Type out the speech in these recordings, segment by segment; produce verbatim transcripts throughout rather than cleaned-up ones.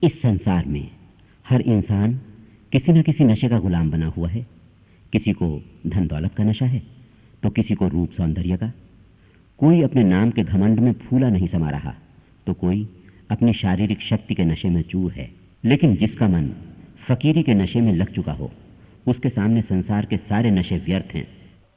इस संसार में हर इंसान किसी न किसी नशे का गुलाम बना हुआ है। किसी को धन दौलत का नशा है तो किसी को रूप सौंदर्य का। कोई अपने नाम के घमंड में फूला नहीं समा रहा तो कोई अपनी शारीरिक शक्ति के नशे में चूर है। लेकिन जिसका मन फकीरी के नशे में लग चुका हो उसके सामने संसार के सारे नशे व्यर्थ हैं।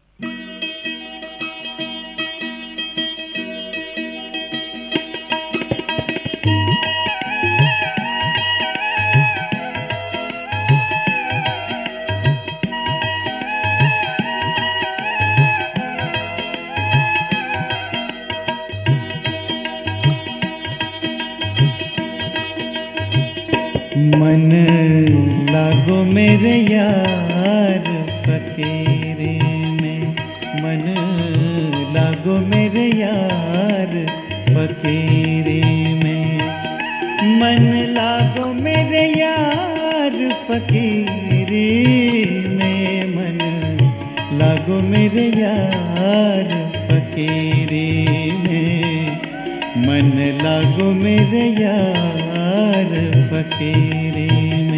मन लागो मेरे यार फकीरी में, मन लागो मेरे यार फकीरी में, मन लागो मेरे यार फकीरी में, मन लागो मेरे यार फकीरी में, मन लागो मेरे यार फकीरी में।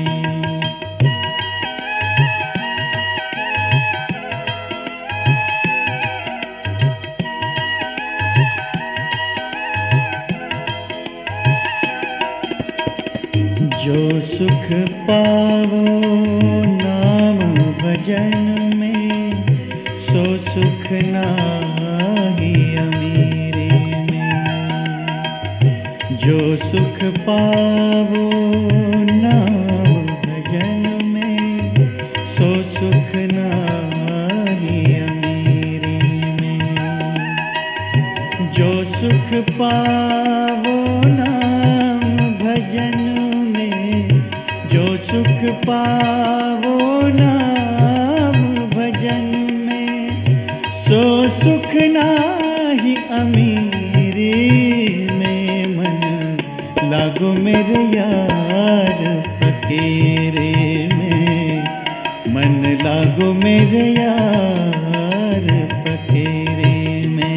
जो सुख पावो नाम भजन में, सो सुख नाहि अमीरी में। जो सुख पावो नाम भजन में, सो सुख नाहि अमीरी में। जो सुख पावो नाम भजन में, जो सुख पावो नाम भजन में, सो सुख नाहि अमीरी में। मन लागो मेरे यार फकीरी में, मन लागो मेरे यार फकीरी में।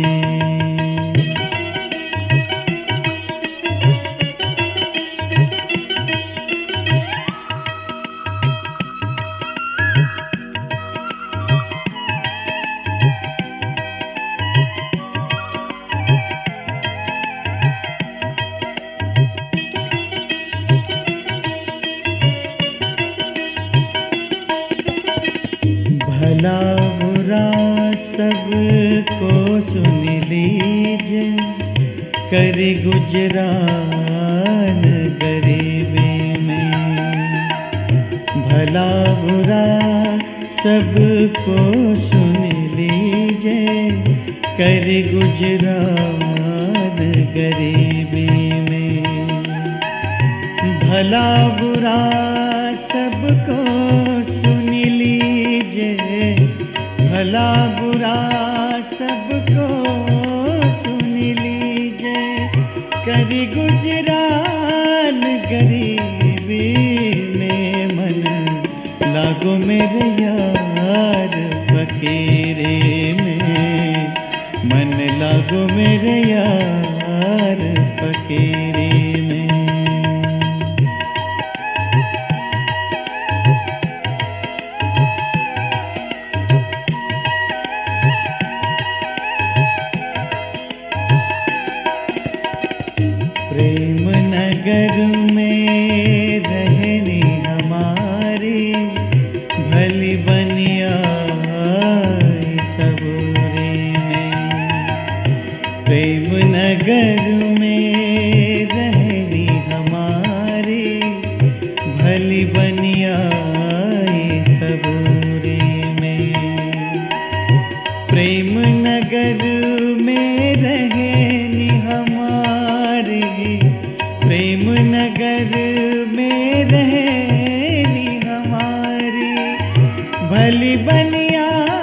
भला बुरा सबको सुन लीजिए, करी गुजरान गरीबी में। भला बुरा सबको सुन लीजिए, करी गुजरान गरीबी में। भला बुरा सबको सुन लीजिए, भला बुरा सबको सुन लीजिए, करी गुजरान गरीबी में। मन लागो मेरे यार फकीरी में, मन लागो मेरे यार फकीरी में। प्रेम नगर में रहनी हमारी, भली बनिया सबूरी में। प्रेम नगर में रहनी हमारी, भली बनिया सबूरी में। प्रेम नगर में रहनी हमारी, प्रेम नगर में रहनी हमारी, भली बनिया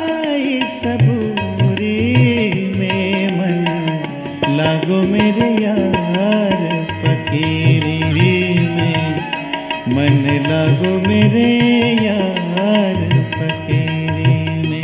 सबूरी में। मन लागो मेरे यार फकीरी में, मन लागो मेरे यार फकीरी में।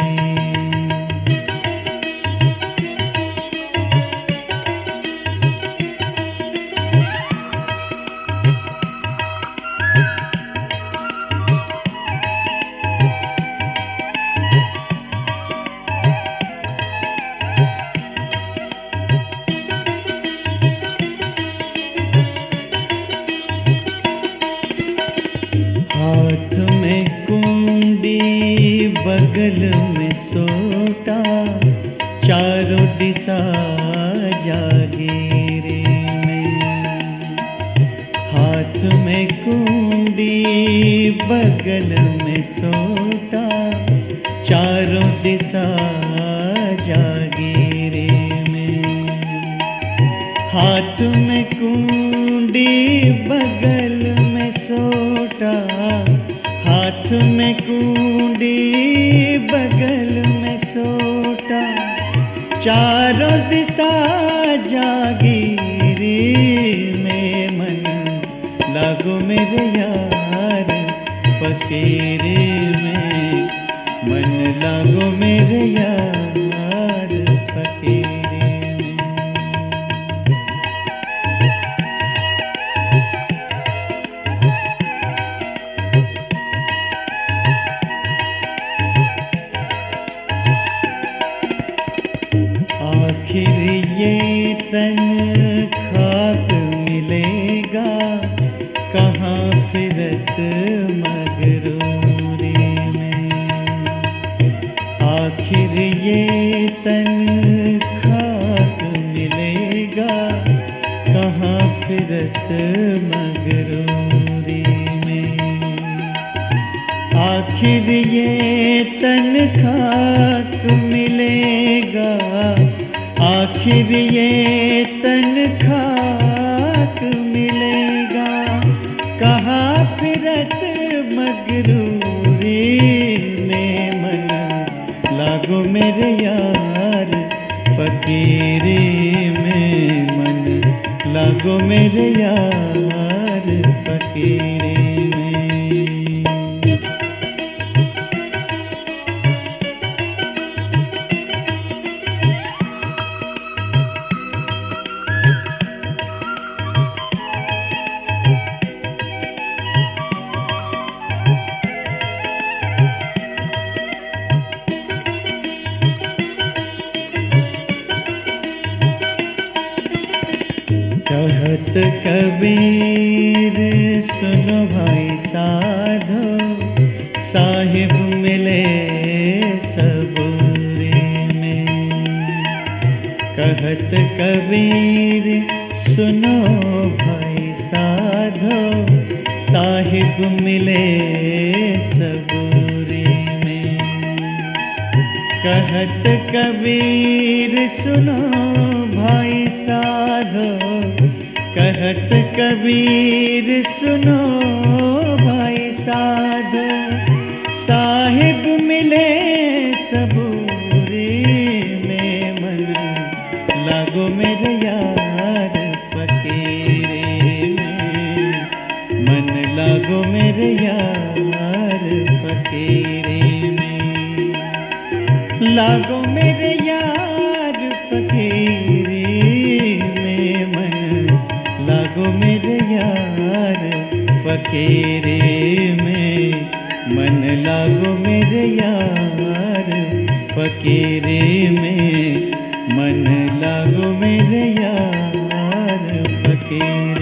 हाथ में कुंडी बगल में सोटा, चारों दिशा जागीरे में। हाथ में कुंडी बगल में सोटा, चारों दिशा जागीरे में। हाथ में कुंडी बगल में सोटा, हाथ में कुंडी बगल में सोटा, चारों दिशा जागीरे में। मन लागो मेरे यार फकीरे में, मन लागो मेरे यार फकीरे में। आखिर ये तन खाक मिलेगा, कहाँ फिरत मगरूरी में। आखिर ये तन खाक मिलेगा, कहाँ फिरत मगरूरी में। आखिर ये तन खाक मिलेगा, आखिर ये तन खाक मिलेगा, कहाँ फिरत मगरूरी में। मन लागो मेरे यार फकीरे में, मन लागो मेरे यार फकीरे में। कहत कबीर सुनो भाई साधो, साहिब मिले सबूरे में। कहत कबीर सुनो भाई साधो, साहिब मिले सबूरे में। कहत कबीर सुनो भाई साधो, कहत कबीर सुनो भाई साधो, साहिब मिले सबूरे में। मन लागो मेरे यार फकीरे में, मन लागो मेरे यार फकीरे में। लागो मेरे यार फकीरे में, मन लागो मेरे यार फकीरे में। मन लागो मेरे यार फकीरे में, मन लागो मेरे यार फकीरे।